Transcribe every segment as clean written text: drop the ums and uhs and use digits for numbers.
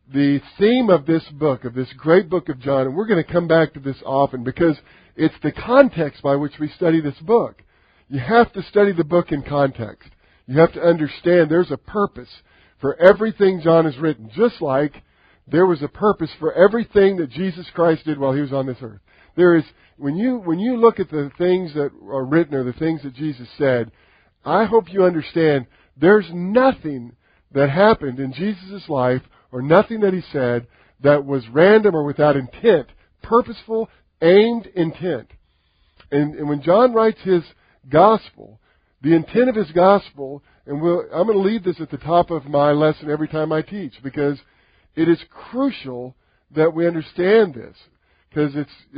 the theme of this book, of this great book of John, and we're going to come back to this often because it's the context by which we study this book. You have to study the book in context. You have to understand there's a purpose for everything John has written, just like there was a purpose for everything that Jesus Christ did while He was on this earth. There is, when you look at the things that are written or the things that Jesus said, I hope you understand there's nothing that happened in Jesus' life or nothing that He said that was random or without intent, purposeful, aimed intent. And when John writes his gospel, the intent of his gospel, and I'm going to leave this at the top of my lesson every time I teach, because it is crucial that we understand this, because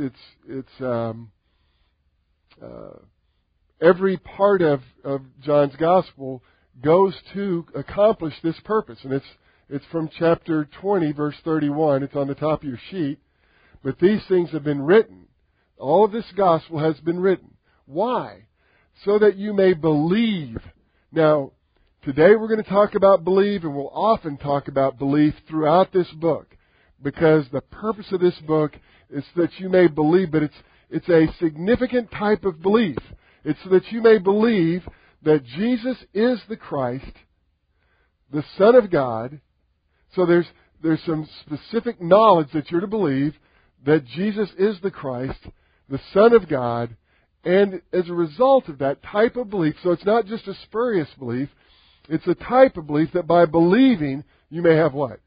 every part of John's gospel goes to accomplish this purpose, and it's from chapter 20, verse 31. It's on the top of your sheet. But these things have been written. All of this gospel has been written. Why? So that you may believe. Now, today we're going to talk about believe, and we'll often talk about belief throughout this book, because the purpose of this book is that you may believe, but it's a significant type of belief. It's so that you may believe that Jesus is the Christ, the Son of God. So there's some specific knowledge that you're to believe that Jesus is the Christ, the Son of God, and as a result of that type of belief, so it's not just a spurious belief, it's a type of belief that by believing you may have what?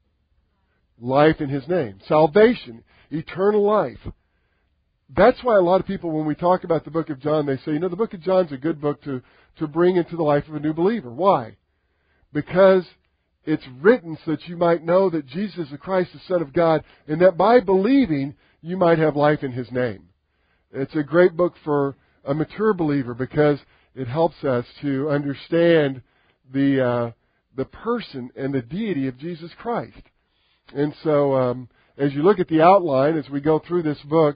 Life in His name. Salvation. Eternal life. That's why a lot of people, when we talk about the book of John, they say, the book of John's a good book to bring into the life of a new believer. Why? Because it's written so that you might know that Jesus is the Christ, the Son of God, and that by believing, you might have life in His name. It's a great book for a mature believer because it helps us to understand the person and the deity of Jesus Christ. And so, as you look at the outline, as we go through this book,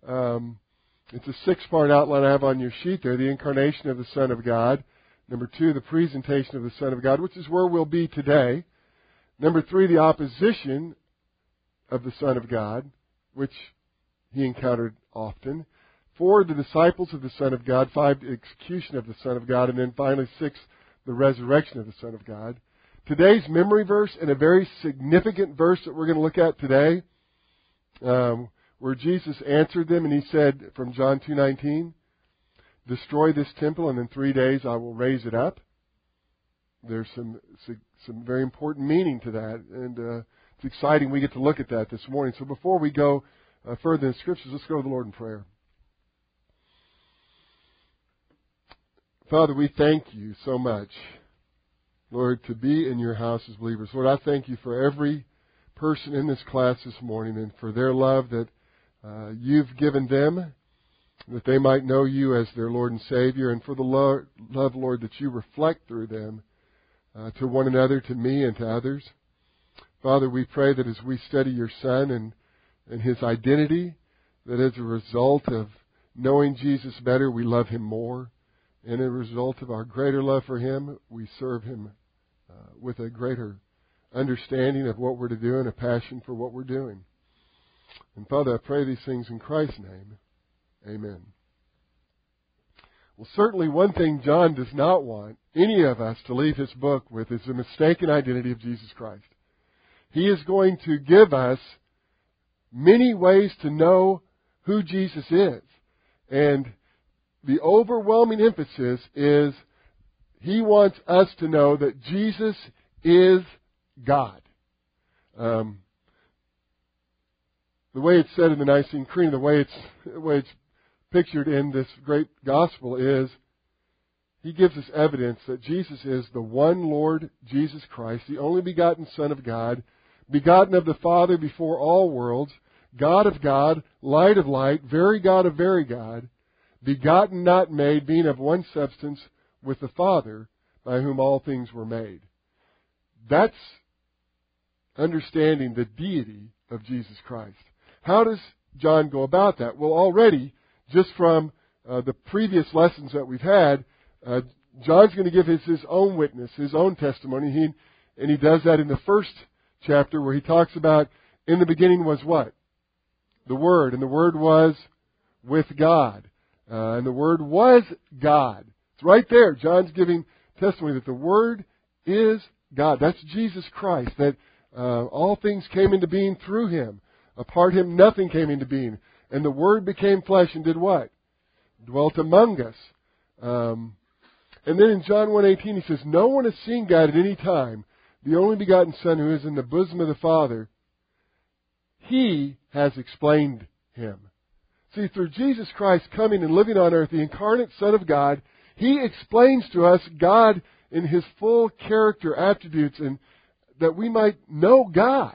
it's a 6-part outline I have on your sheet there. The incarnation of the Son of God. Number 2, the presentation of the Son of God, which is where we'll be today. Number 3, the opposition of the Son of God, which He encountered often. 4, the disciples of the Son of God. 5, the execution of the Son of God. And then finally 6, the resurrection of the Son of God. Today's memory verse, and a very significant verse that we're going to look at today, where Jesus answered them and He said from John 2:19, destroy this temple and in 3 days I will raise it up. There's some very important meaning to that, and it's exciting we get to look at that this morning. So before we go further in Scriptures, let's go to the Lord in prayer. Father, we thank You so much, Lord, to be in Your house as believers. Lord, I thank You for every person in this class this morning and for their love that You've given them, that they might know You as their Lord and Savior, and for the love, Lord, that You reflect through them to one another, to me, and to others. Father, we pray that as we study Your Son and His identity, that as a result of knowing Jesus better, we love Him more. And as a result of our greater love for Him, we serve Him with a greater understanding of what we're to do and a passion for what we're doing. And Father, I pray these things in Christ's name. Amen. Well, certainly one thing John does not want any of us to leave his book with is the mistaken identity of Jesus Christ. He is going to give us many ways to know who Jesus is. And the overwhelming emphasis is He wants us to know that Jesus is God. The way it's said in the Nicene Creed, the way it's pictured in this great gospel is He gives us evidence that Jesus is the one Lord Jesus Christ, the only begotten Son of God, begotten of the Father before all worlds, God of God, light of light, very God of very God, begotten, not made, being of one substance with the Father, by whom all things were made. That's understanding the deity of Jesus Christ. How does John go about that? Well, already, just from the previous lessons that we've had, John's going to give his own witness, his own testimony, and he does that in the first chapter where he talks about in the beginning was what? The Word. And the Word was with God. And the Word was God. It's right there. John's giving testimony that the Word is God. That's Jesus Christ. That all things came into being through Him. Apart Him, nothing came into being. And the Word became flesh and did what? Dwelt among us. And then in John 1:18 he says, no one has seen God at any time. The only begotten Son who is in the bosom of the Father, He has explained Him. See, through Jesus Christ coming and living on earth, the incarnate Son of God, He explains to us God in His full character attributes, and that we might know God.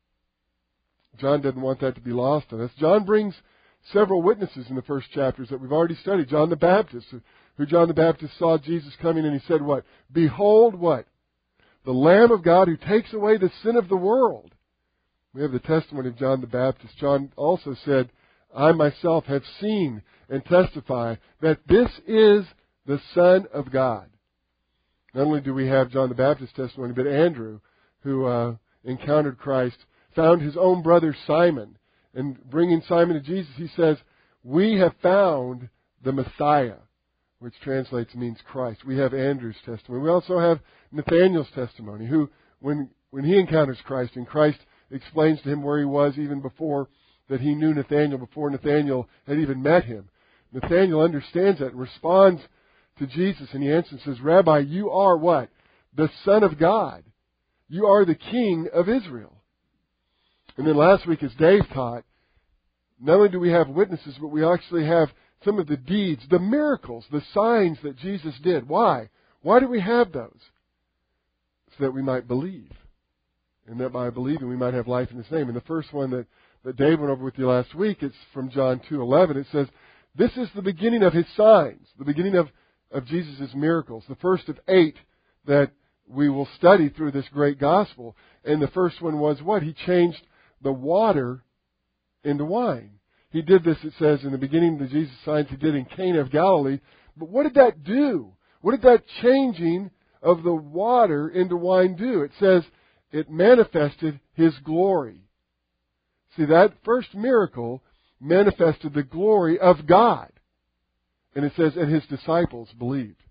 John doesn't want that to be lost on us. John brings several witnesses in the first chapters that we've already studied. John the Baptist, who John the Baptist saw Jesus coming and he said what? Behold what? The Lamb of God who takes away the sin of the world. We have the testimony of John the Baptist. John also said, I myself have seen and testify that this is the Son of God. Not only do we have John the Baptist's testimony, but Andrew, who encountered Christ, found his own brother Simon. And bringing Simon to Jesus, he says, we have found the Messiah, which translates means Christ. We have Andrew's testimony. We also have Nathanael's testimony, who, when he encounters Christ, and Christ explains to him where he was even before that he knew Nathanael, before Nathanael had even met him. Nathanael understands that and responds to Jesus, and he answers and says, Rabbi, you are what? The Son of God. You are the King of Israel. And then last week, as Dave taught, not only do we have witnesses, but we actually have some of the deeds, the miracles, the signs that Jesus did. Why? Why do we have those? So that we might believe. And that by believing we might have life in His name. And the first one that Dave went over with you last week, it's from John 2:11. It says, this is the beginning of His signs, the beginning of Jesus' miracles, the first of 8 that we will study through this great gospel. And the first one was what? He changed the water into wine. He did this, it says, in the beginning of the Jesus signs He did in Cana of Galilee. But what did that do? What did that changing of the water into wine do? It says it manifested His glory. See, that first miracle manifested the glory of God. And it says, and His disciples believed.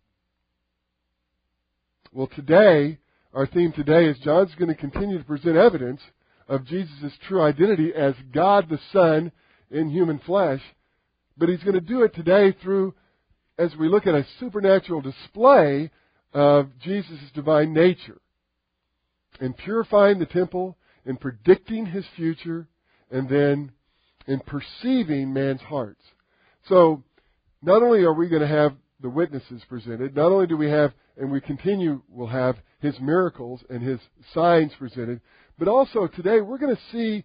Well, today, our theme today is John's going to continue to present evidence of Jesus' true identity as God the Son in human flesh. But he's going to do it today through, as we look at a supernatural display of Jesus' divine nature. In purifying the temple, in predicting His future, and then in perceiving man's hearts. So, not only are we going to have the witnesses presented, not only do we have, and we will have His miracles and His signs presented, but also today we're going to see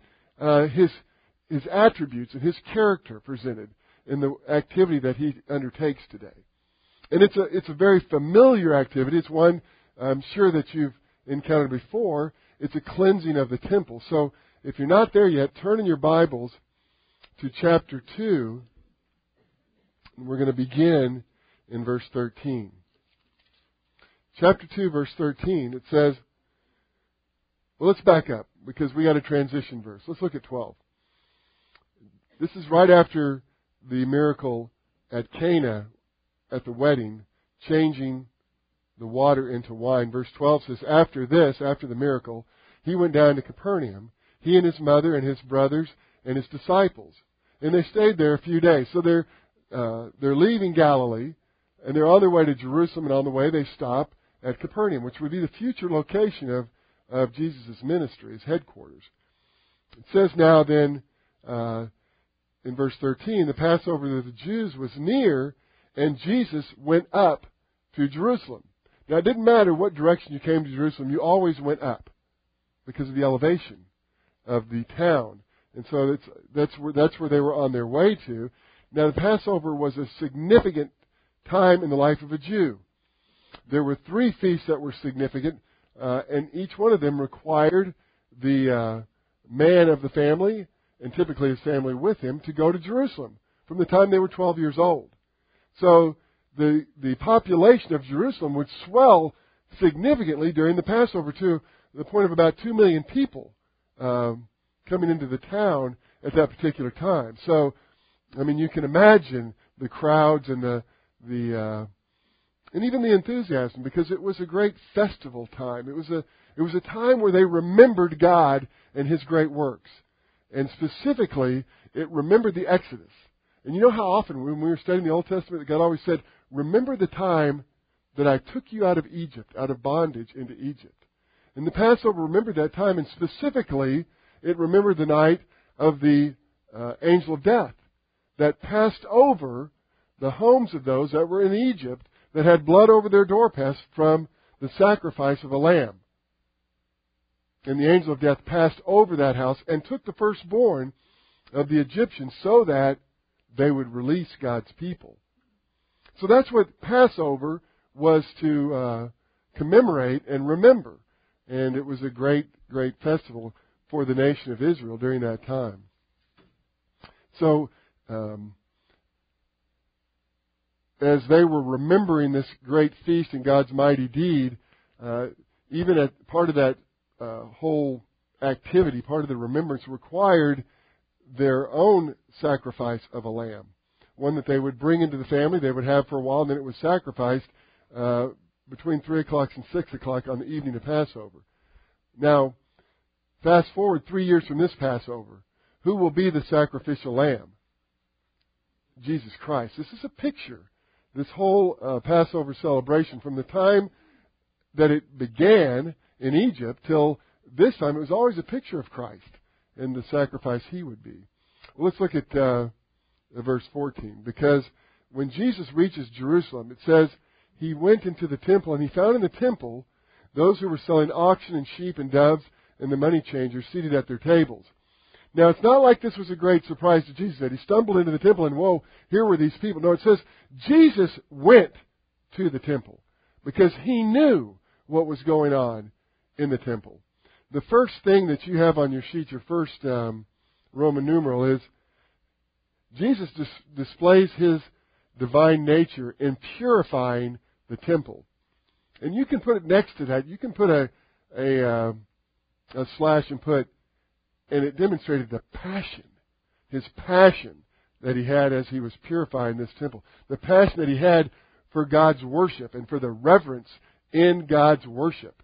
His attributes and His character presented in the activity that He undertakes today. And it's a very familiar activity. It's one I'm sure that you've encountered before. It's a cleansing of the temple. So if you're not there yet, turn in your Bibles to chapter 2. And we're going to begin in verse 13. Chapter 2, verse 13, it says, well, let's back up because we got a transition verse. Let's look at 12. This is right after the miracle at Cana at the wedding, changing the water into wine. Verse 12 says, after this, after the miracle, He went down to Capernaum, He and His mother and His brothers and His disciples. And they stayed there a few days. So they're leaving Galilee, and they're on their way to Jerusalem, and on the way they stop at Capernaum, which would be the future location of Jesus' ministry, His headquarters. It says now then, in verse 13, the Passover of the Jews was near, and Jesus went up to Jerusalem. Now, it didn't matter what direction you came to Jerusalem, you always went up because of the elevation of the town. And so that's where they were on their way to. Now, the Passover was a significant time in the life of a Jew. There were 3 feasts that were significant, and each one of them required the man of the family, and typically his family with him, to go to Jerusalem from the time they were 12 years old. So the population of Jerusalem would swell significantly during the Passover to the point of about 2 million people coming into the town at that particular time. So, I mean, you can imagine the crowds and and even the enthusiasm, because it was a great festival time. It was a time where they remembered God and His great works, and specifically, it remembered the Exodus. And you know how often when we were studying the Old Testament, that God always said, "Remember the time that I took you out of Egypt, out of bondage into Egypt." And the Passover remembered that time, and specifically, it remembered the night of the angel of death that passed over the homes of those that were in Egypt that had blood over their doorposts from the sacrifice of a lamb. And the angel of death passed over that house and took the firstborn of the Egyptians so that they would release God's people. So that's what Passover was to commemorate and remember. And it was a great, great festival for the nation of Israel during that time. So, as they were remembering this great feast and God's mighty deed, even at part of that whole activity, part of the remembrance required their own sacrifice of a lamb, one that they would bring into the family, they would have for a while, and then it was sacrificed between 3 o'clock and 6 o'clock on the evening of Passover. Now, fast forward 3 years from this Passover, who will be the sacrificial lamb? Jesus Christ. This is a picture. This whole Passover celebration, from the time that it began in Egypt till this time, it was always a picture of Christ and the sacrifice He would be. Well, let's look at verse 14. Because when Jesus reaches Jerusalem, it says, He went into the temple, and He found in the temple those who were selling oxen and sheep and doves and the money changers seated at their tables. Now, it's not like this was a great surprise to Jesus that He stumbled into the temple and, whoa, here were these people. No, it says Jesus went to the temple because He knew what was going on in the temple. The first thing that you have on your sheet, your first Roman numeral, is Jesus displays His divine nature in purifying the temple. And you can put it next to that. You can put a slash and put, and it demonstrated the passion, His passion that He had as He was purifying this temple. The passion that He had for God's worship and for the reverence in God's worship.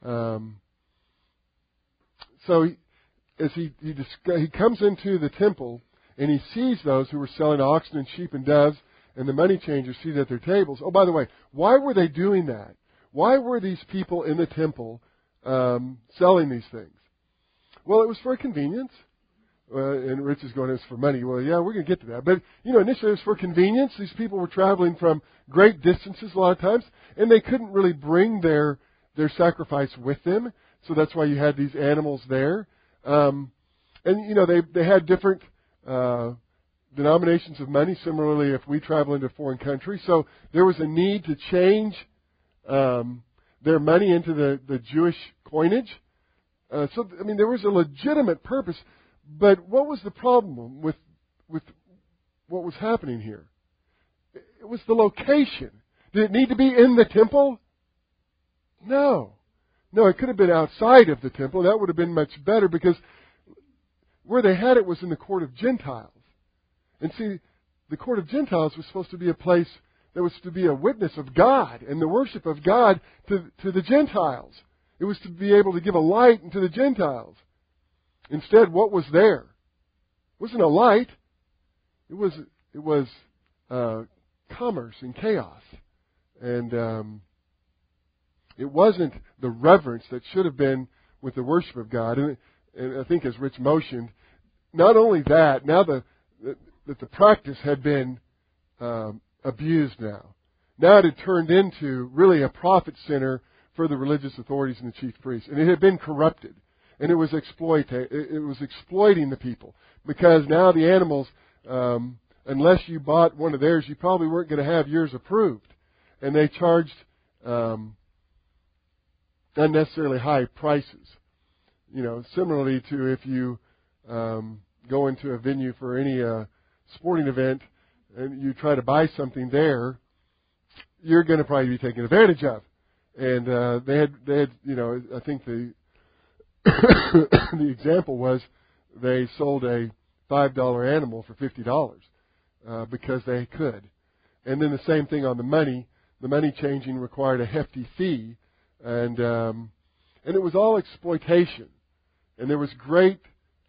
So as he comes into the temple and he sees those who were selling oxen and sheep and doves and the money changers seated at their tables. Oh, by the way, why were they doing that? Why were these people in the temple selling these things? Well, it was for convenience. And Rich is going, it's for money. Well, yeah, we're going to get to that. But, initially it was for convenience. These people were traveling from great distances a lot of times, and they couldn't really bring their sacrifice with them. So that's why you had these animals there. And, they had different denominations of money. Similarly, if we travel into a foreign country. So there was a need to change their money into the Jewish coinage. There was a legitimate purpose. But what was the problem with what was happening here? It was the location. Did it need to be in the temple? No. No, it could have been outside of the temple. That would have been much better because where they had it was in the court of Gentiles. And see, the court of Gentiles was supposed to be a place that was to be a witness of God and the worship of God to the Gentiles. It was to be able to give a light into the Gentiles. Instead, what was there? It wasn't a light. It was commerce and chaos. And it wasn't the reverence that should have been with the worship of God. And I think as Rich motioned, not only that, now that the practice had been abused now. Now it had turned into really a profit center for the religious authorities and the chief priests. And it had been corrupted. And it was exploiting the people. Because now the animals, unless you bought one of theirs, you probably weren't going to have yours approved. And they charged unnecessarily high prices. Similarly to if you go into a venue for any sporting event and you try to buy something there, you're going to probably be taken advantage of. And they had I think the the example was they sold a $5 animal for $50 because they could. And then the same thing on the money. The money changing required a hefty fee, and it was all exploitation. And there was great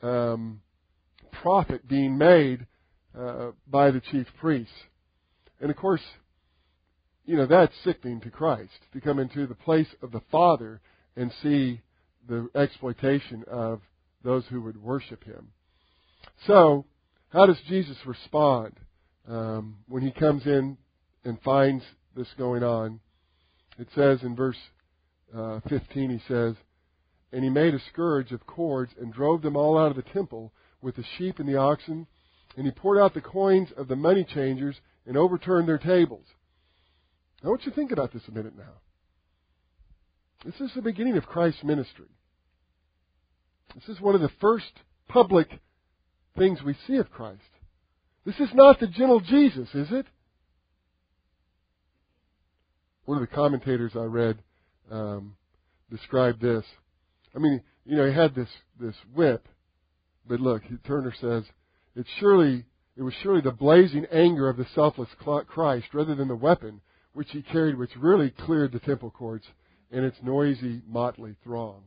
profit being made by the chief priests. And of course, that's sickening to Christ, to come into the place of the Father and see the exploitation of those who would worship Him. So, how does Jesus respond when He comes in and finds this going on? It says in verse 15, He says, "And He made a scourge of cords and drove them all out of the temple with the sheep and the oxen, and He poured out the coins of the money changers and overturned their tables." Now, I want you to think about this a minute now. This is the beginning of Christ's ministry. This is one of the first public things we see of Christ. This is not the gentle Jesus, is it? One of the commentators I read described this. I mean, he had this whip, but look, Turner says, it was surely the blazing anger of the selfless Christ rather than the weapon which He carried, which really cleared the temple courts and its noisy, motley throng.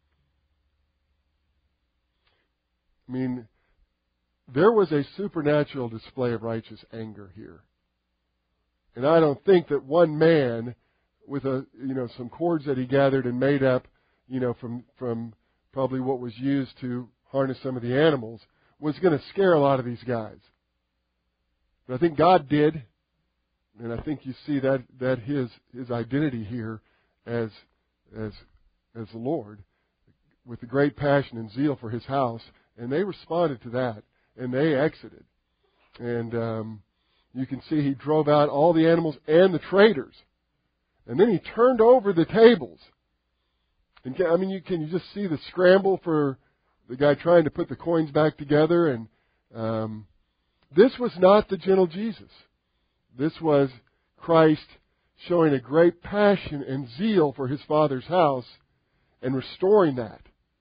I mean, there was a supernatural display of righteous anger here. And I don't think that one man with some cords that he gathered and made up, from probably what was used to harness some of the animals, was going to scare a lot of these guys. But I think God did, and I think you see that his identity here as the Lord, with the great passion and zeal for His house, and they responded to that, and they exited. And you can see He drove out all the animals and the traders. And then He turned over the tables. And you just see the scramble for the guy trying to put the coins back together. And this was not the gentle Jesus. This was Christ showing a great passion and zeal for His Father's house and restoring that.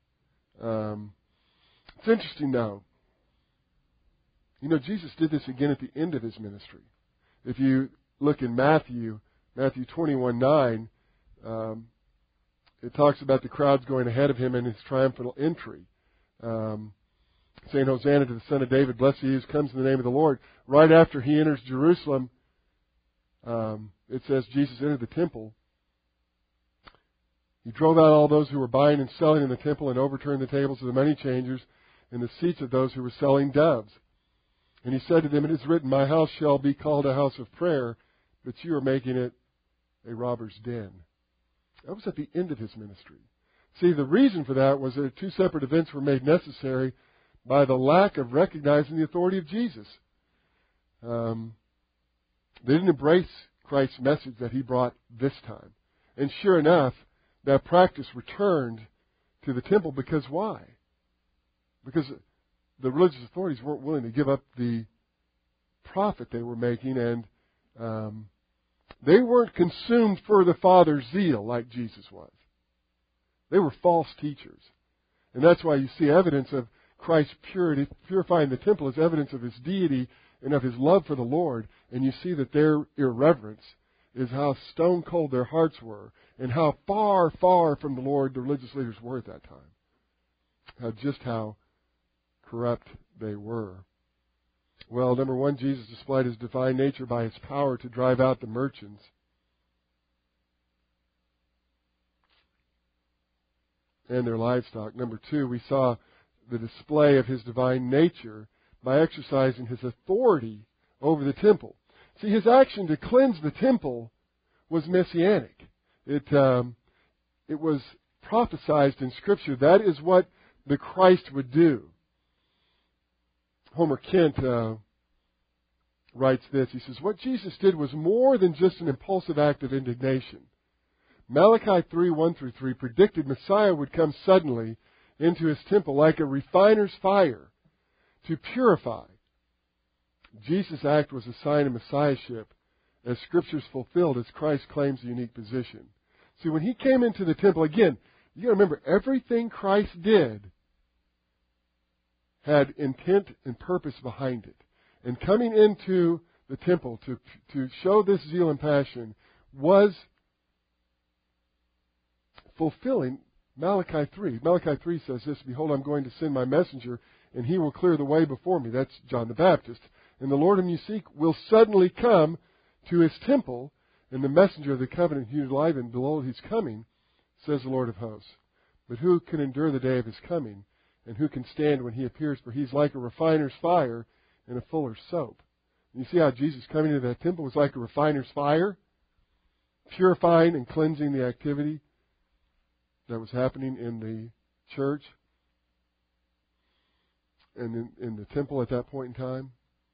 It's interesting, though. Jesus did this again at the end of His ministry. If you look in Matthew 21:9, it talks about the crowds going ahead of Him in His triumphal entry, saying, "Hosanna to the Son of David, blessed He is comes in the name of the Lord." Right after He enters Jerusalem, it says Jesus entered the temple. He drove out all those who were buying and selling in the temple and overturned the tables of the money changers and the seats of those who were selling doves. And He said to them, "It is written, my house shall be called a house of prayer, but you are making it a robber's den." That was at the end of His ministry. See, the reason for that was that two separate events were made necessary by the lack of recognizing the authority of Jesus. They didn't embrace Christ's message that He brought this time. And sure enough, that practice returned to the temple because why? Because the religious authorities weren't willing to give up the profit they were making, and they weren't consumed for the Father's zeal like Jesus was. They were false teachers. And that's why you see evidence of Christ's purity, purifying the temple as evidence of His deity and of His love for the Lord. And you see that their irreverence is how stone cold their hearts were and how far, far from the Lord the religious leaders were at that time. Just how corrupt they were. Well, number one, Jesus displayed His divine nature by His power to drive out the merchants. And their livestock. Number two, we saw the display of His divine nature by exercising His authority over the temple. See, His action to cleanse the temple was messianic. It was prophesied in Scripture. That is what the Christ would do. Homer Kent writes this. He says, "What Jesus did was more than just an impulsive act of indignation. Malachi 3:1-3 predicted Messiah would come suddenly into His temple like a refiner's fire to purify. Jesus' act was a sign of Messiahship as Scripture's fulfilled as Christ claims a unique position." See, when He came into the temple, again, You got to remember, everything Christ did had intent and purpose behind it. And coming into the temple to show this zeal and passion was fulfilling Malachi 3. Malachi 3 says this, "Behold, I'm going to send my messenger, and he will clear the way before me." That's John the Baptist. "And the Lord whom you seek will suddenly come to his temple, and the messenger of the covenant who you delight in, behold, he's coming, says the Lord of hosts. But who can endure the day of his coming? And who can stand when he appears? For he's like a refiner's fire and a fuller's soap." And you see how Jesus coming into that temple was like a refiner's fire, purifying and cleansing the activity that was happening in the church and in the temple at that point in time.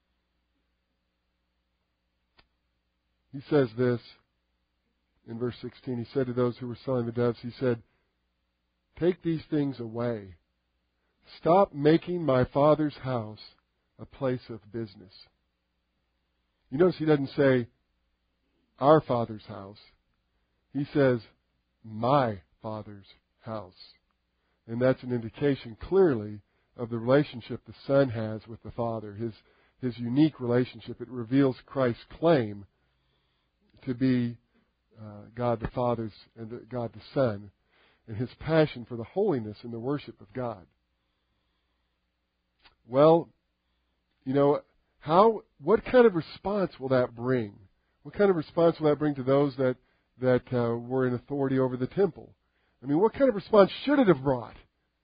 He says this in verse 16. He said to those who were selling the doves, he said, "Take these things away. Stop making my Father's house a place of business." You notice he doesn't say, "our Father's house." He says, "my Father's house." And that's an indication clearly of the relationship the Son has with the Father, his unique relationship. It reveals Christ's claim to be God the Father's and God the Son, and his passion for the holiness and the worship of God. Well, you know, what kind of response will that bring? What kind of response will that bring to those that were in authority over the temple? I mean, what kind of response should it have brought?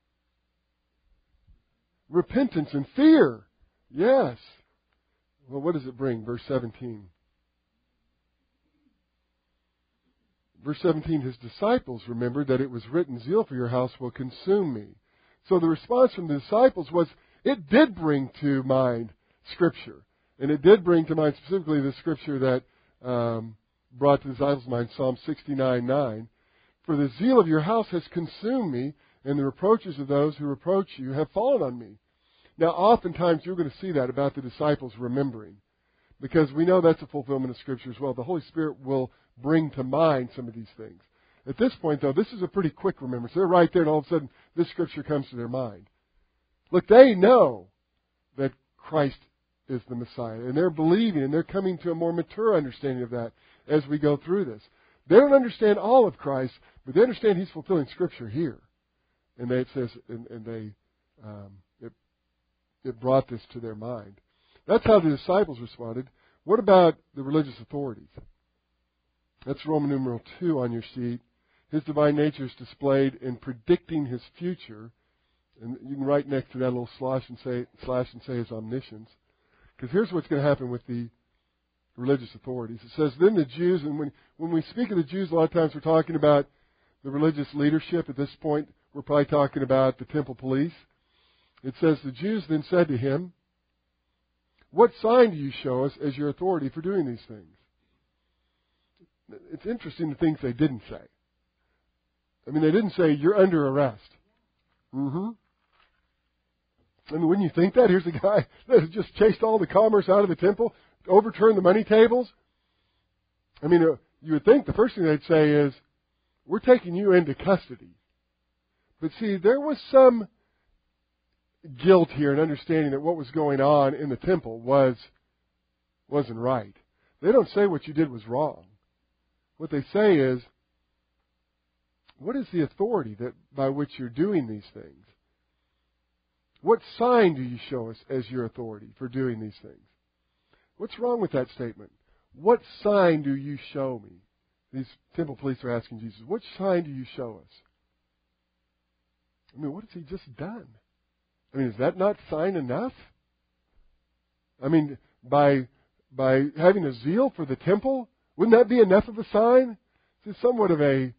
Repentance and fear. Yes. Well, what does it bring? Verse 17. Verse 17, his disciples remembered that it was written, "Zeal for your house will consume me." So the response from the disciples was, it did bring to mind Scripture. And it did bring to mind specifically the Scripture that brought to the disciples' mind, Psalm 69:9. "For the zeal of your house has consumed me, and the reproaches of those who reproach you have fallen on me." Now, oftentimes you're going to see that about the disciples remembering, because we know that's a fulfillment of Scripture as well. The Holy Spirit will bring to mind some of these things. At this point, though, this is a pretty quick remembrance. They're right there, and all of a sudden, this Scripture comes to their mind. Look, they know that Christ is the Messiah, and they're believing, and they're coming to a more mature understanding of that as we go through this. They don't understand all of Christ, but they understand He's fulfilling Scripture here. And it says, it brought this to their mind. That's how the disciples responded. What about the religious authorities? That's Roman numeral 2 on your sheet. His divine nature is displayed in predicting his future. And you can write next to that a little slash and say his omniscience. Because here's what's going to happen with the religious authorities. It says, then the Jews, and when we speak of the Jews, a lot of times we're talking about the religious leadership. At this point, we're probably talking about the temple police. It says, the Jews then said to him, "What sign do you show us as your authority for doing these things?" It's interesting the things they didn't say. I mean, they didn't say, "You're under arrest." I mean, wouldn't you think that? Here's a guy that has just chased all the commerce out of the temple, overturned the money tables. I mean, you would think the first thing they'd say is, "We're taking you into custody." But see, there was some guilt here and understanding that what was going on in the temple wasn't right. They don't say what you did was wrong. What they say is, what is the authority by which you're doing these things? What sign do you show us as your authority for doing these things? What's wrong with that statement? What sign do you show me? These temple police are asking Jesus, what sign do you show us? I mean, what has he just done? I mean, is that not sign enough? I mean, by having a zeal for the temple, wouldn't that be enough of a sign? It's somewhat of a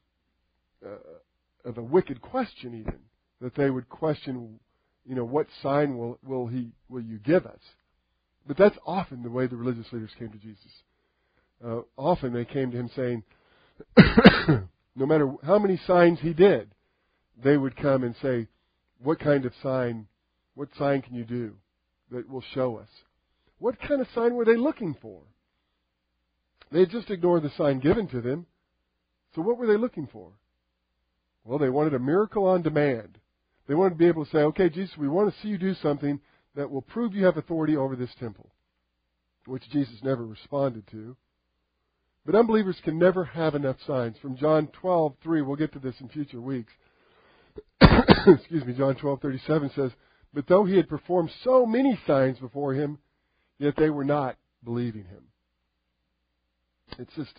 wicked question, even, that they would question, what sign will you give us? But that's often the way the religious leaders came to Jesus. Often they came to him saying, no matter how many signs he did, they would come and say, what sign can you do that will show us? What kind of sign were they looking for? They had just ignored the sign given to them. So what were they looking for? Well, they wanted a miracle on demand. They wanted to be able to say, okay, Jesus, we want to see you do something that will prove you have authority over this temple, which Jesus never responded to. But unbelievers can never have enough signs. From John 12:3, we'll get to this in future weeks. Excuse me, John 12:37 says, but though he had performed so many signs before him, yet they were not believing him. It's just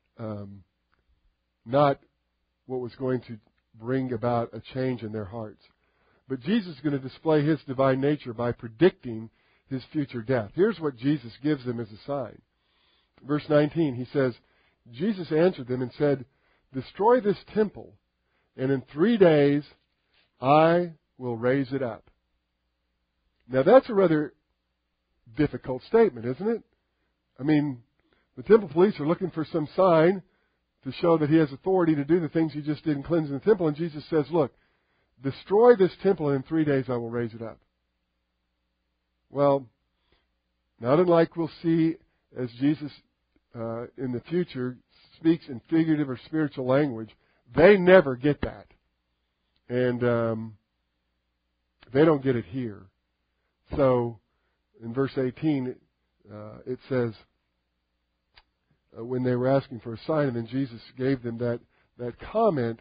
not what was going to bring about a change in their hearts. But Jesus is going to display his divine nature by predicting his future death. Here's what Jesus gives them as a sign. Verse 19, he says, Jesus answered them and said, destroy this temple, and in 3 days I will raise it up. Now that's a rather difficult statement, isn't it? I mean, the temple police are looking for some sign to show that he has authority to do the things he just did in cleansing the temple. And Jesus says, look, destroy this temple and in 3 days I will raise it up. Well, not unlike we'll see as Jesus in the future speaks in figurative or spiritual language, they never get that. And they don't get it here. So in verse 18, it says, when they were asking for a sign, and then Jesus gave them that comment,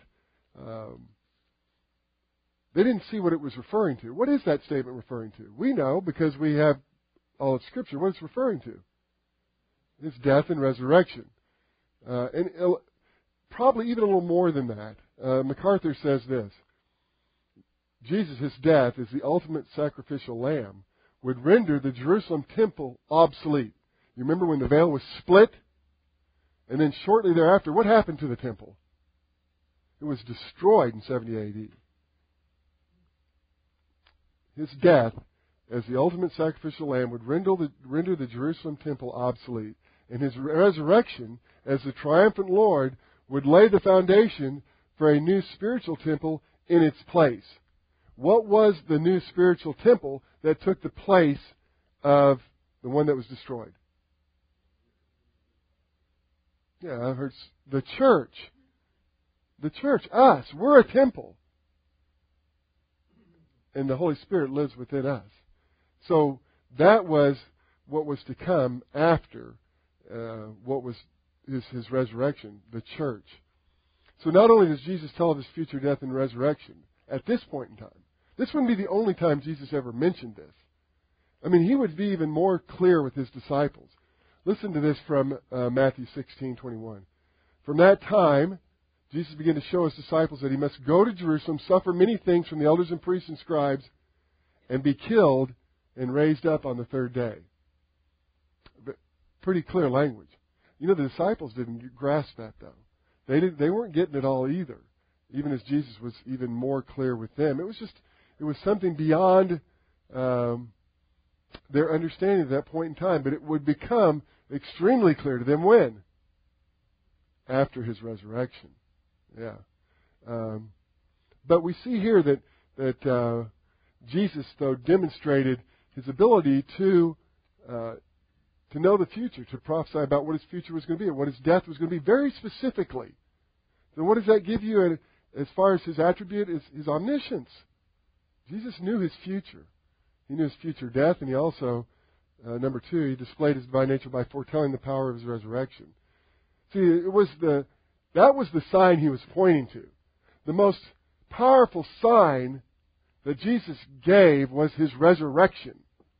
they didn't see what it was referring to. What is that statement referring to? We know because we have all of Scripture what it's referring to. It's death and resurrection. And probably even a little more than that. MacArthur says this. Jesus, his death as the ultimate sacrificial lamb, would render the Jerusalem temple obsolete. You remember when the veil was split? And then shortly thereafter, what happened to the temple? It was destroyed in 70 A.D. His death as the ultimate sacrificial lamb would render the Jerusalem temple obsolete. And his resurrection as the triumphant Lord would lay the foundation for a new spiritual temple in its place. What was the new spiritual temple that took the place of the one that was destroyed? Yeah, I've heard the church. The church, us, we're a temple. And the Holy Spirit lives within us. So that was what was to come after what was his resurrection, the church. So not only does Jesus tell of his future death and resurrection at this point in time, this wouldn't be the only time Jesus ever mentioned this. I mean, he would be even more clear with his disciples. Listen to this from Matthew 16:21. From that time, Jesus began to show his disciples that he must go to Jerusalem, suffer many things from the elders and priests and scribes, and be killed and raised up on the third day. But pretty clear language. You know, the disciples didn't grasp that, though. They weren't getting it all either, even as Jesus was even more clear with them. It was something beyond their understanding at that point in time, but it would become extremely clear to them when? After his resurrection. Yeah. But we see here that Jesus, though, demonstrated his ability to know the future, to prophesy about what his future was going to be and what his death was going to be very specifically. So what does that give you as far as his attribute? Is his omniscience. Jesus knew his future. He knew his future death, and he also, number two, he displayed his divine nature by foretelling the power of his resurrection. See, that was the sign he was pointing to. The most powerful sign that Jesus gave was his resurrection.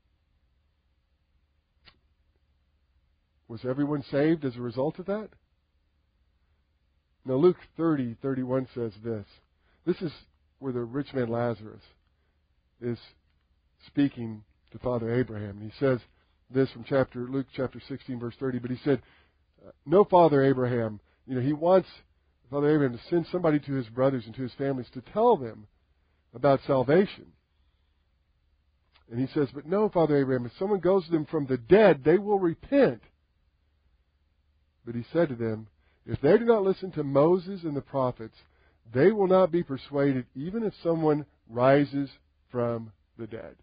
Was everyone saved as a result of that? Now, Luke 30:31 says this. This is where the rich man Lazarus is speaking to Father Abraham. And he says this from Luke chapter 16, verse 30. But he said, no, Father Abraham. You know, he wants Father Abraham to send somebody to his brothers and to his families to tell them about salvation. And he says, but no, Father Abraham, if someone goes to them from the dead, they will repent. But he said to them, if they do not listen to Moses and the prophets, they will not be persuaded even if someone rises from the dead.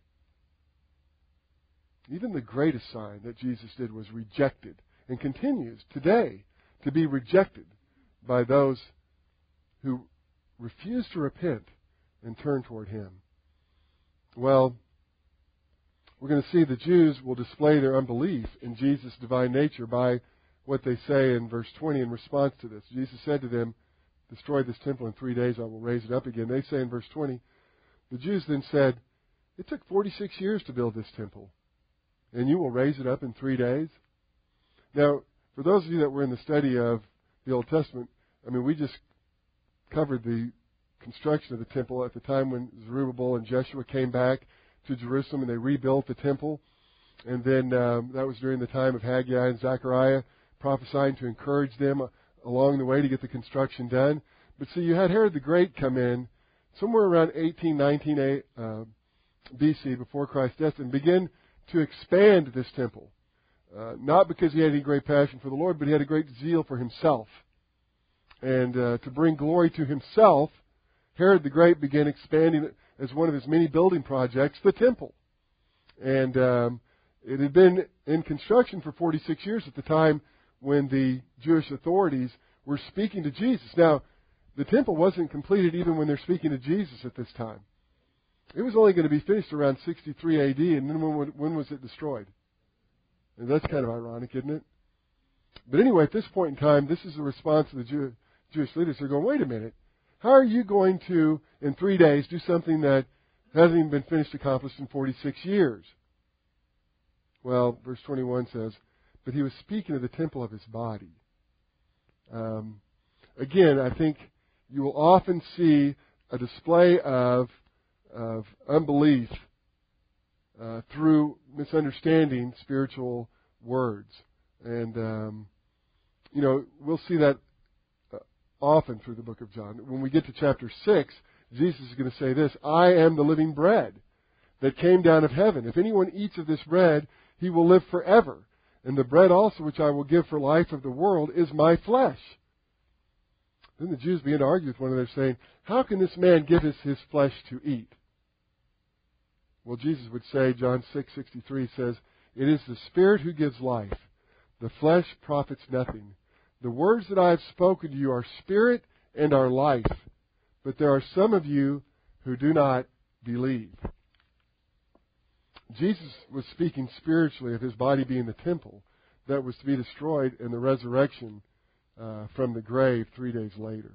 Even the greatest sign that Jesus did was rejected and continues today to be rejected by those who refused to repent and turn toward Him. Well, we're going to see the Jews will display their unbelief in Jesus' divine nature by what they say in verse 20 in response to this. Jesus said to them, "Destroy this temple in 3 days, I will raise it up again." They say in verse 20, the Jews then said, "It took 46 years to build this temple, and you will raise it up in 3 days?" Now, for those of you that were in the study of the Old Testament, we just covered the construction of the temple at the time when Zerubbabel and Jeshua came back to Jerusalem and they rebuilt the temple. And then that was during the time of Haggai and Zechariah prophesying to encourage them along the way to get the construction done. But see, you had Herod the Great come in somewhere around 1819 BC, before Christ's death, and begin to expand this temple. Not because he had any great passion for the Lord, but he had a great zeal for himself. And to bring glory to himself, Herod the Great began expanding it as one of his many building projects, the temple. And it had been in construction for 46 years at the time when the Jewish authorities were speaking to Jesus. Now, the temple wasn't completed even when they're speaking to Jesus at this time. It was only going to be finished around 63 AD, and then when was it destroyed? And that's kind of ironic, isn't it? But anyway, at this point in time, this is the response of the Jewish leaders. They're going, wait a minute. How are you going to, in 3 days, do something that hasn't even been finished, accomplished in 46 years? Well, verse 21 says, but he was speaking of the temple of his body. Again, I think you will often see a display of unbelief through misunderstanding spiritual words. And, we'll see that often through the book of John. When we get to chapter 6, Jesus is going to say this, I am the living bread that came down of heaven. If anyone eats of this bread, he will live forever. And the bread also which I will give for life of the world is my flesh. Then the Jews began to argue with one another, saying, how can this man give us his flesh to eat? Well, Jesus would say, John 6:63 says, it is the Spirit who gives life. The flesh profits nothing. The words that I have spoken to you are spirit and are life. But there are some of you who do not believe. Jesus was speaking spiritually of his body being the temple that was to be destroyed in the resurrection from the grave 3 days later.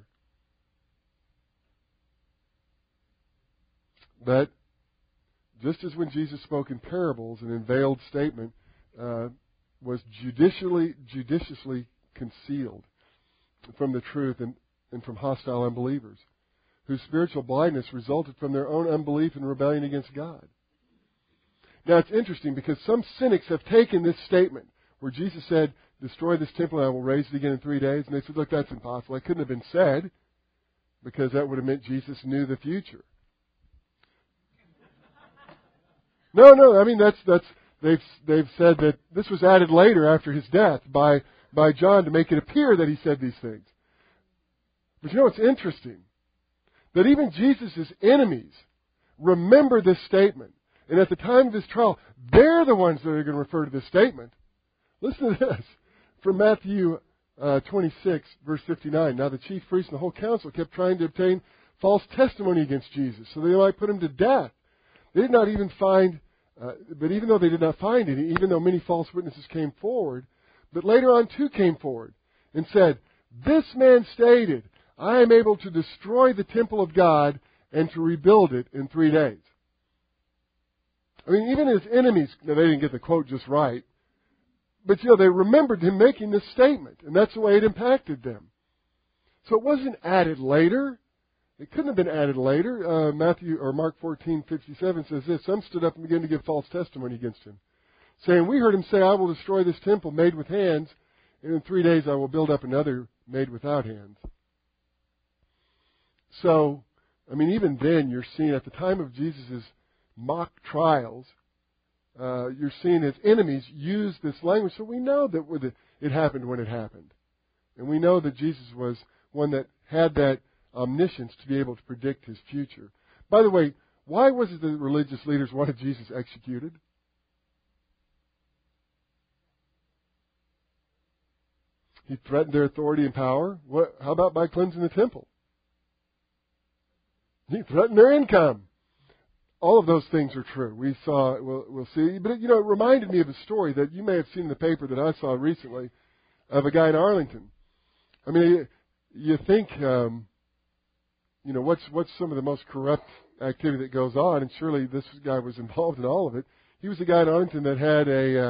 But just as when Jesus spoke in parables, an veiled statement was judiciously concealed from the truth and from hostile unbelievers, whose spiritual blindness resulted from their own unbelief and rebellion against God. Now it's interesting because some cynics have taken this statement where Jesus said, destroy this temple and I will raise it again in 3 days. And they said, look, that's impossible. That couldn't have been said because that would have meant Jesus knew the future. No. I mean, they've said that this was added later after his death by John to make it appear that he said these things. But you know what's interesting? That even Jesus' enemies remember this statement. And at the time of his trial, they're the ones that are going to refer to this statement. Listen to this. From Matthew 26, verse 59. Now the chief priests and the whole council kept trying to obtain false testimony against Jesus, so they might put him to death. They did not even find, but even though they did not find any, even though many false witnesses came forward, but later on two came forward and said, this man stated, I am able to destroy the temple of God and to rebuild it in 3 days. I mean, even his enemies, now they didn't get the quote just right, but they remembered him making this statement, and that's the way it impacted them. So it wasn't added later. It couldn't have been added later. Mark 14:57 says this, some stood up and began to give false testimony against him, saying, we heard him say, I will destroy this temple made with hands, and in 3 days I will build up another made without hands. So, I mean, even then you're seeing at the time of Jesus' mock trials, you're seeing his enemies use this language. So we know that it happened when it happened. And we know that Jesus was one that had that omniscience to be able to predict his future. By the way, why was it that the religious leaders wanted Jesus executed? He threatened their authority and power. How about by cleansing the temple? He threatened their income. All of those things are true. We'll see. But, it reminded me of a story that you may have seen in the paper that I saw recently of a guy in Arlington. I mean, you think, what's some of the most corrupt activity that goes on, and surely this guy was involved in all of it. He was a guy in Arlington that had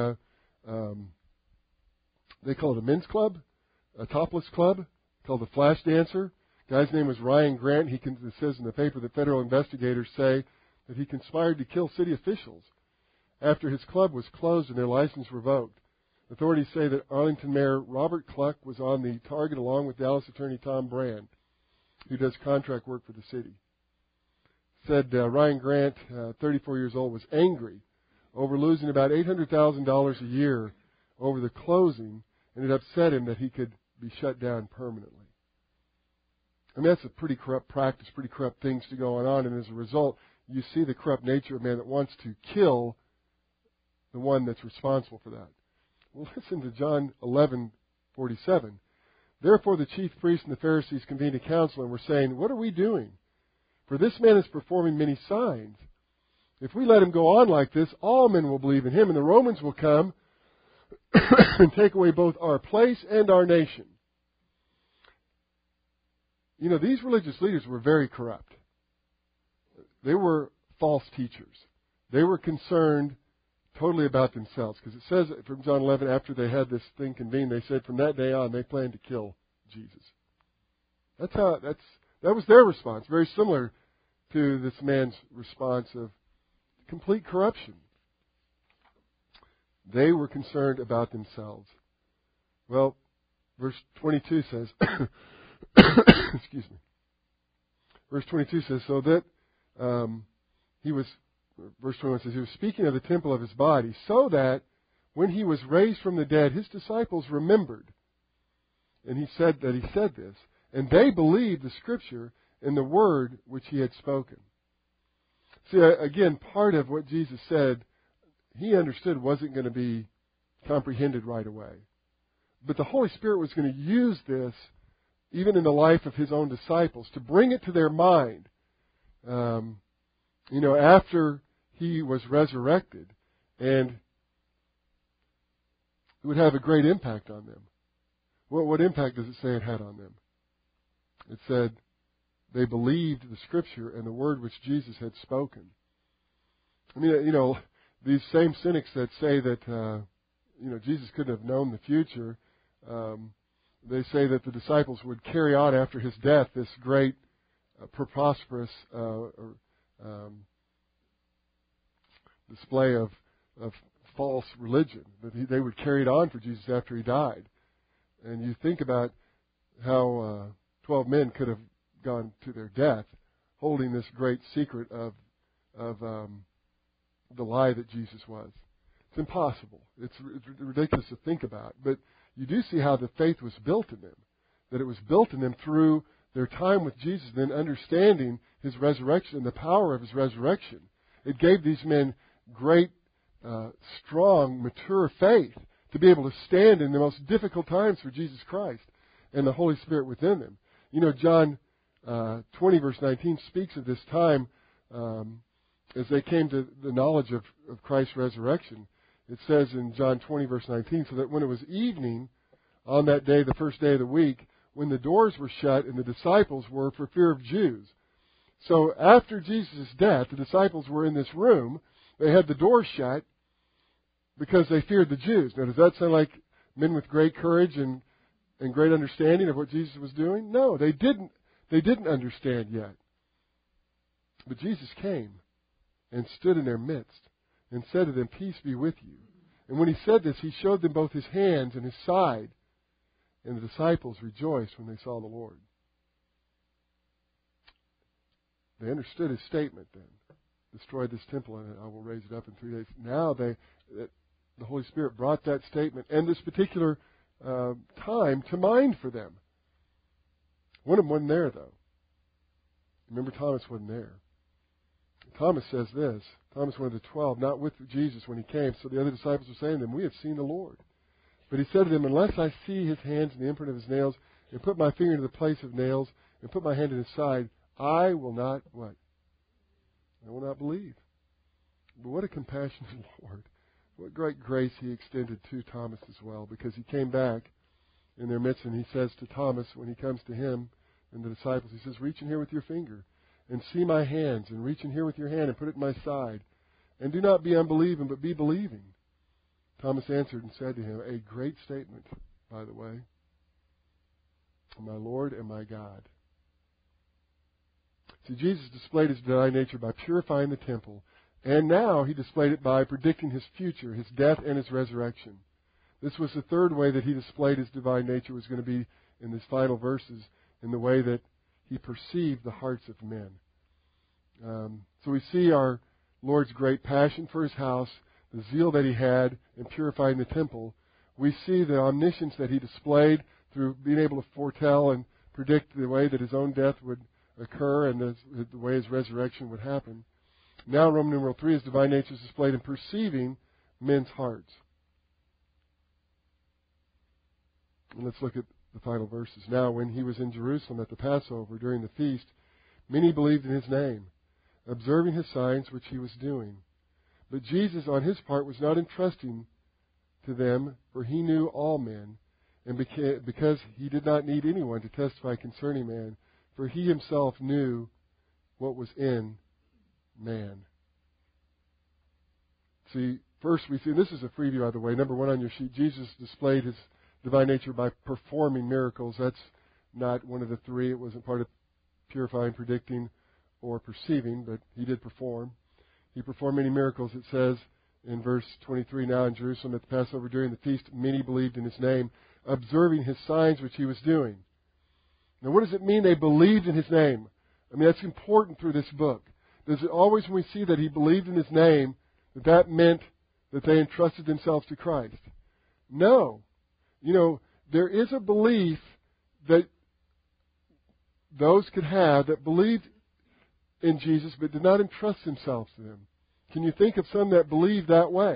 they call it a men's club, a topless club, called the Flash Dancer. The guy's name was Ryan Grant. It says in the paper that federal investigators say that he conspired to kill city officials after his club was closed and their license revoked. Authorities say that Arlington Mayor Robert Cluck was on the target along with Dallas Attorney Tom Brand, who does contract work for the city. Said Ryan Grant, 34 years old, was angry over losing about $800,000 a year over the closing, and it upset him that he could be shut down permanently. I mean, that's a pretty corrupt practice, pretty corrupt things to go on, and as a result, you see the corrupt nature of man that wants to kill the one that's responsible for that. Well, listen to John 11:47. Therefore the chief priests and the Pharisees convened a council and were saying, "What are we doing? For this man is performing many signs. If we let him go on like this, all men will believe in him, and the Romans will come and take away both our place and our nation." These religious leaders were very corrupt. They were false teachers. They were concerned totally about themselves. Because it says from John 11, after they had this thing convened, they said from that day on they planned to kill Jesus. That was their response. Very similar to this man's response of complete corruption. They were concerned about themselves. Well, verse 22 says, excuse me. Verse 22 says, so that verse 21 says, he was speaking of the temple of his body, so that when he was raised from the dead, his disciples remembered. And he said this, and they believed the Scripture and the word which he had spoken. See, again, part of what Jesus said, he understood wasn't going to be comprehended right away. But the Holy Spirit was going to use this, even in the life of his own disciples, to bring it to their mind. After he was resurrected, and it would have a great impact on them. What impact does it say it had on them? It said they believed the Scripture and the word which Jesus had spoken. I mean, these same cynics that say that, Jesus couldn't have known the future, they say that the disciples would carry on after his death this great, prosperous display of false religion, that they would carry it on for Jesus after he died. And you think about how 12 men could have gone to their death holding this great secret of the lie that Jesus was. It's impossible. It's ridiculous to think about. But you do see how the faith was built in them, that it was built in them through their time with Jesus, then understanding his resurrection and the power of his resurrection. It gave these men great, strong, mature faith to be able to stand in the most difficult times for Jesus Christ and the Holy Spirit within them. John 20, verse 19 speaks of this time as they came to the knowledge of Christ's resurrection. It says in John 20, verse 19, so that when it was evening on that day, the first day of the week, when the doors were shut and the disciples were for fear of Jews. So after Jesus' death, the disciples were in this room. They had the doors shut because they feared the Jews. Now, does that sound like men with great courage and great understanding of what Jesus was doing? No, they didn't. They didn't understand yet. But Jesus came and stood in their midst and said to them, "Peace be with you." And when he said this, he showed them both his hands and his side. And the disciples rejoiced when they saw the Lord. They understood his statement then. Destroy this temple and I will raise it up in 3 days. Now the Holy Spirit brought that statement and this particular time to mind for them. One of them wasn't there, though. Remember, Thomas wasn't there. Thomas says this. Thomas, one of the 12, not with Jesus when he came. So the other disciples were saying to him, "We have seen the Lord." But he said to them, "Unless I see his hands and the imprint of his nails, and put my finger into the place of nails, and put my hand in his side, I will not what? I will not believe. But what a compassionate Lord. What great grace He extended to Thomas as well, because He came back in their midst and He says to Thomas, when He comes to him and the disciples, He says, reach in here with your finger and see my hands, and reach in here with your hand and put it in my side. And do not be unbelieving, but be believing. Thomas answered and said to Him, a great statement, by the way, my Lord and my God. See, Jesus displayed His divine nature by purifying the temple, and now He displayed it by predicting His future, His death and His resurrection. This was the third way that He displayed His divine nature, was going to be in these final verses, in the way that He perceived the hearts of men. So we see our Lord's great passion for His house, the zeal that He had in purifying the temple. We see the omniscience that He displayed through being able to foretell and predict the way that His own death would occur and the way His resurrection would happen. Now, Roman numeral 3, His divine nature is displayed in perceiving men's hearts. And let's look at the final verses. Now, when He was in Jerusalem at the Passover during the feast, many believed in His name, observing His signs which He was doing. But Jesus, on His part, was not entrusting to them, for He knew all men, and because He did not need anyone to testify concerning man, for He Himself knew what was in man. See, first we see, and this is a preview, by the way, number 1 on your sheet, Jesus displayed His divine nature by performing miracles. That's not one of the three. It wasn't part of purifying, predicting, or perceiving, but He did perform. He performed many miracles. It says in verse 23, now in Jerusalem at the Passover during the feast, many believed in His name, observing His signs which He was doing. Now, what does it mean they believed in His name? I mean, that's important through this book. Does it always, when we see that He believed in His name, that meant that they entrusted themselves to Christ? No. You know, there is a belief that those could have that believed in Jesus but did not entrust themselves to Him. Can you think of some that believed that way?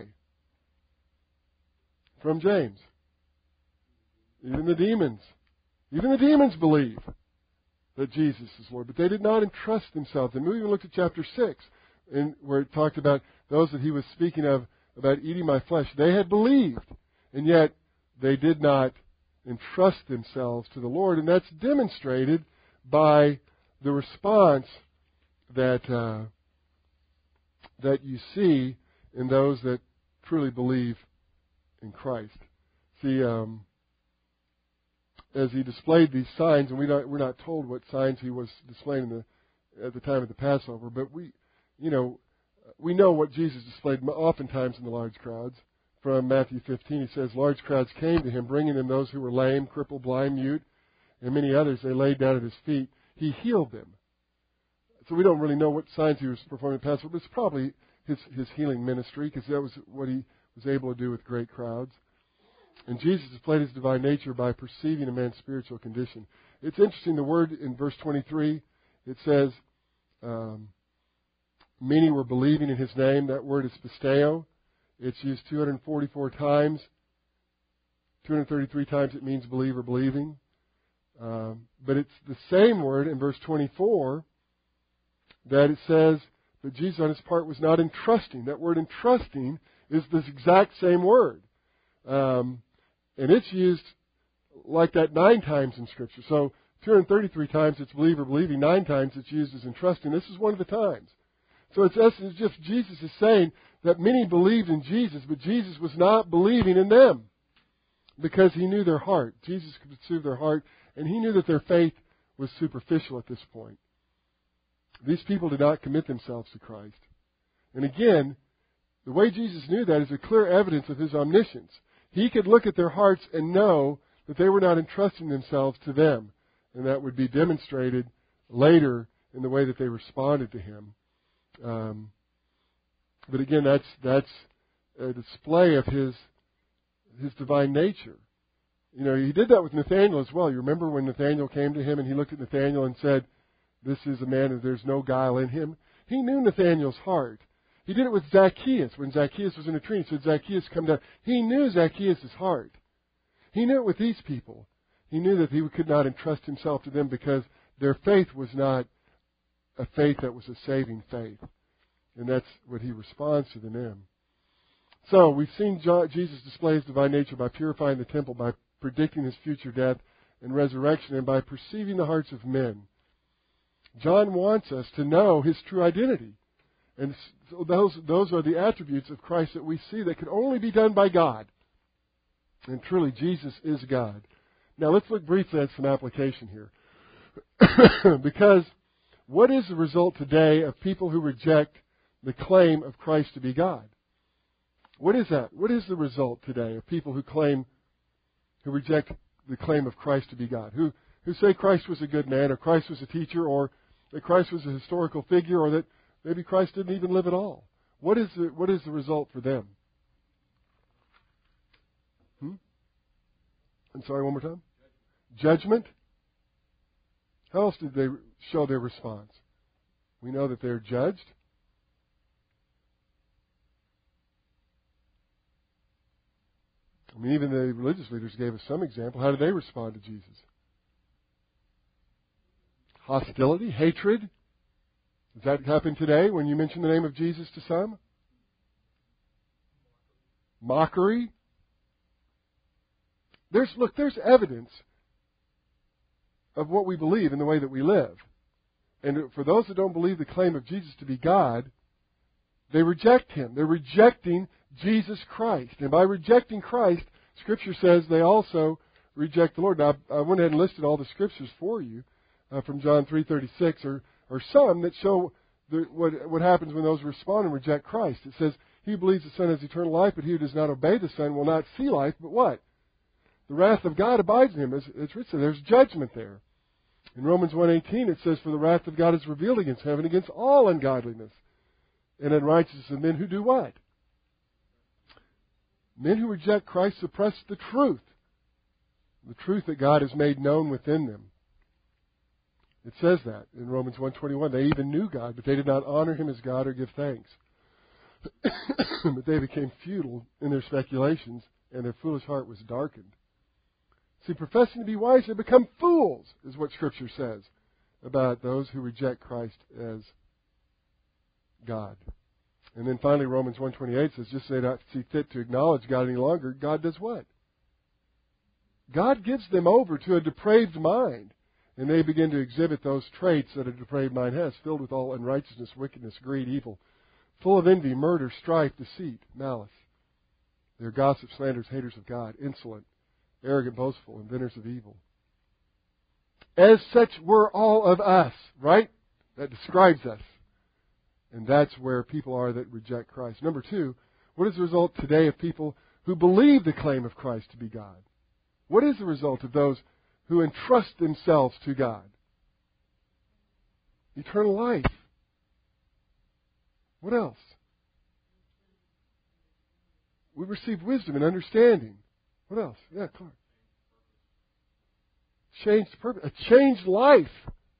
From James. Even the demons. Even the demons believe that Jesus is Lord, but they did not entrust themselves. And we even looked at chapter 6, where it talked about those that He was speaking of, about eating my flesh. They had believed, and yet they did not entrust themselves to the Lord. And that's demonstrated by the response that you see in those that truly believe in Christ. See, as He displayed these signs, and we're not told what signs He was displaying at the time of the Passover, but we know what Jesus displayed oftentimes in the large crowds. From Matthew 15, He says, large crowds came to Him, bringing in those who were lame, crippled, blind, mute, and many others. They laid down at His feet. He healed them. So we don't really know what signs He was performing at Passover, but it's probably His healing ministry, because that was what He was able to do with great crowds. And Jesus displayed His divine nature by perceiving a man's spiritual condition. It's interesting, the word in verse 23, it says, many were believing in His name. That word is pisteo. It's used 244 times. 233 times it means believe or believing. But it's the same word in verse 24 that it says that Jesus on His part was not entrusting. That word entrusting is this exact same word. And it's used like that 9 times in Scripture. So 233 times it's believe or believing. 9 times it's used as entrusting. This is one of the times. So it's just Jesus is saying that many believed in Jesus, but Jesus was not believing in them because He knew their heart. Jesus could perceive their heart, and He knew that their faith was superficial at this point. These people did not commit themselves to Christ. And again, the way Jesus knew that is a clear evidence of His omniscience. He could look at their hearts and know that they were not entrusting themselves to them. And that would be demonstrated later in the way that they responded to Him. But again, that's a display of His divine nature. You know, He did that with Nathanael as well. You remember when Nathanael came to Him and He looked at Nathanael and said, this is a man and there's no guile in him. He knew Nathanael's heart. He did it with Zacchaeus. When Zacchaeus was in a tree, He said, Zacchaeus, come down. He knew Zacchaeus' heart. He knew it with these people. He knew that He could not entrust Himself to them because their faith was not a faith that was a saving faith. And that's what he responds to them in. So we've seen Jesus display his divine nature by purifying the temple, by predicting his future death and resurrection, and by perceiving the hearts of men. John wants us to know his true identity. And so those are the attributes of Christ that we see that can only be done by God. And truly, Jesus is God. Now, let's look briefly at some application here. Because what is the result today of people who reject the claim of Christ to be God? What is that? What is the result today of people who reject the claim of Christ to be God? Who say Christ was a good man, or Christ was a teacher, or that Christ was a historical figure, or that maybe Christ didn't even live at all. What is the result for them? I'm sorry, one more time? Judgment. How else did they show their response? We know that they're judged. I mean, even the religious leaders gave us some example. How did they respond to Jesus? Hostility, hatred. Does that happen today when you mention the name of Jesus to some? Mockery. There's evidence of what we believe in the way that we live. And for those that don't believe the claim of Jesus to be God, they reject him. They're rejecting Jesus Christ. And by rejecting Christ, Scripture says they also reject the Lord. Now, I went ahead and listed all the Scriptures for you from John 3:36, or some that show what happens when those respond and reject Christ. It says, he who believes the Son has eternal life, but he who does not obey the Son will not see life, but what? The wrath of God abides in him. As it's written, there's judgment there. In Romans 1:18 it says, for the wrath of God is revealed against heaven, against all ungodliness and unrighteousness of men who do what? Men who reject Christ suppress the truth that God has made known within them. It says that in Romans 1:21. They even knew God, but they did not honor him as God or give thanks. But they became futile in their speculations, and their foolish heart was darkened. See, professing to be wise, they become fools, is what Scripture says about those who reject Christ as God. And then finally, Romans 1:28 says, just they not see fit to acknowledge God any longer, God does what? God gives them over to a depraved mind, and they begin to exhibit those traits that a depraved mind has, filled with all unrighteousness, wickedness, greed, evil, full of envy, murder, strife, deceit, malice. They're gossips, slanderers, haters of God, insolent, arrogant, boastful, inventors of evil. As such were all of us, right? That describes us. And that's where people are that reject Christ. Number two, what is the result today of people who believe the claim of Christ to be God? What is the result of those who entrust themselves to God? Eternal life. What else? We receive wisdom and understanding. What else? Yeah, Clark. Changed purpose. A changed life.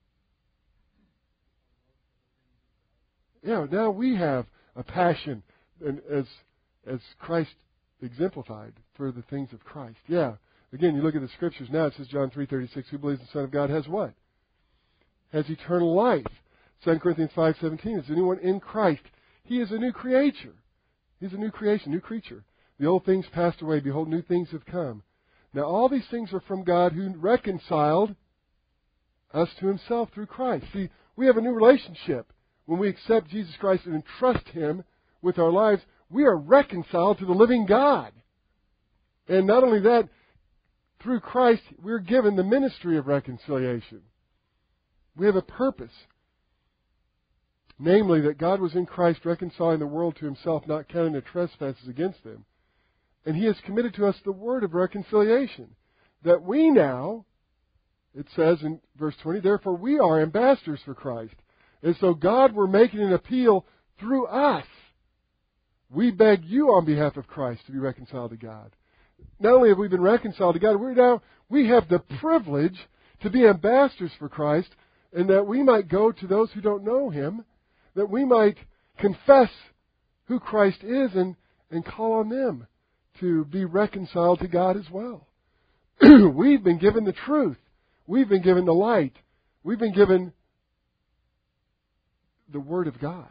Yeah, now we have a passion, and as Christ exemplified, for the things of Christ. Yeah. Again, you look at the Scriptures now, it says John 3:36, who believes the Son of God has what? Has eternal life. 2 Corinthians 5:17, is anyone in Christ? He is a new creature. He's a new creation, new creature. The old things passed away. Behold, new things have come. Now, all these things are from God who reconciled us to himself through Christ. See, we have a new relationship. When we accept Jesus Christ and entrust him with our lives, we are reconciled to the living God. And not only that, through Christ, we're given the ministry of reconciliation. We have a purpose. Namely, that God was in Christ reconciling the world to himself, not counting their trespasses against them. And he has committed to us the word of reconciliation. That we now, it says in verse 20, therefore we are ambassadors for Christ. And so God were making an appeal through us. We beg you on behalf of Christ to be reconciled to God. Not only have we been reconciled to God, we have the privilege to be ambassadors for Christ, and that we might go to those who don't know him, that we might confess who Christ is and call on them to be reconciled to God as well. We've been given the truth. We've been given the light. We've been given the Word of God.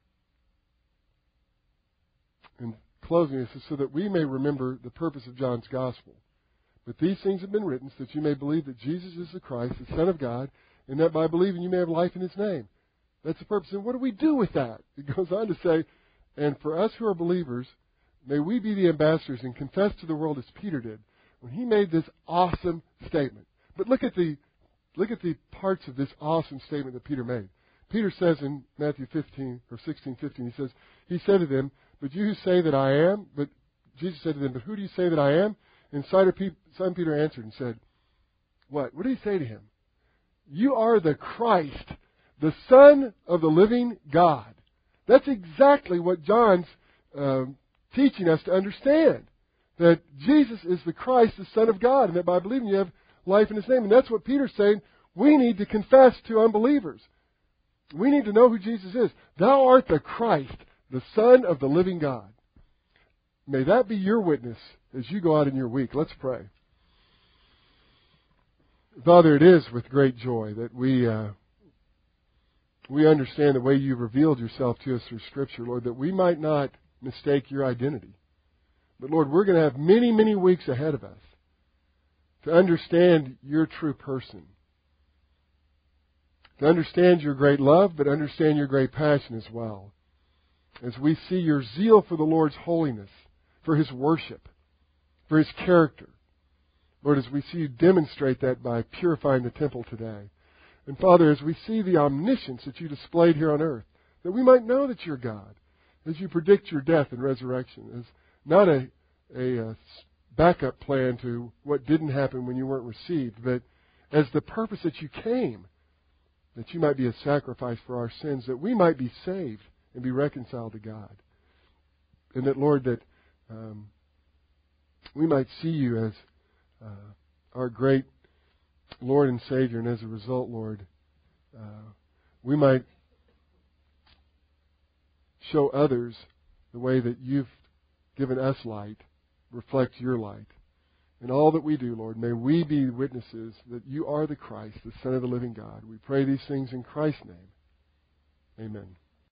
In closing, it says, so that we may remember the purpose of John's Gospel. But these things have been written so that you may believe that Jesus is the Christ, the Son of God, and that by believing you may have life in His name. That's the purpose. And what do we do with that? It goes on to say, and for us who are believers, may we be the ambassadors and confess to the world as Peter did when he made this awesome statement. But look at the parts of this awesome statement that Peter made. Peter says in Matthew 15 or 16:15, he said to them, but you who say that I am, but Jesus said to them, but who do you say that I am? And Simon Peter answered and said, what? What did he say to him? You are the Christ, the Son of the living God. That's exactly what John's teaching us to understand. That Jesus is the Christ, the Son of God, and that by believing you have life in His name. And that's what Peter's saying. We need to confess to unbelievers. We need to know who Jesus is. Thou art the Christ, the Son of the living God. May that be your witness as you go out in your week. Let's pray. Father, it is with great joy that we understand the way You've revealed Yourself to us through Scripture, Lord, that we might not mistake Your identity. But Lord, we're going to have many, many weeks ahead of us to understand Your true person. To understand Your great love, but understand Your great passion as well. As we see Your zeal for the Lord's holiness, for His worship, for His character. Lord, as we see You demonstrate that by purifying the temple today. And Father, as we see the omniscience that You displayed here on earth, that we might know that You're God, as You predict Your death and resurrection, as not a backup plan to what didn't happen when You weren't received, but as the purpose that You came, that You might be a sacrifice for our sins, that we might be saved and be reconciled to God. And that, Lord, that we might see You as our great Lord and Savior, and as a result, Lord, we might show others the way that You've given us light, reflect Your light. In all that we do, Lord, may we be witnesses that You are the Christ, the Son of the living God. We pray these things in Christ's name. Amen.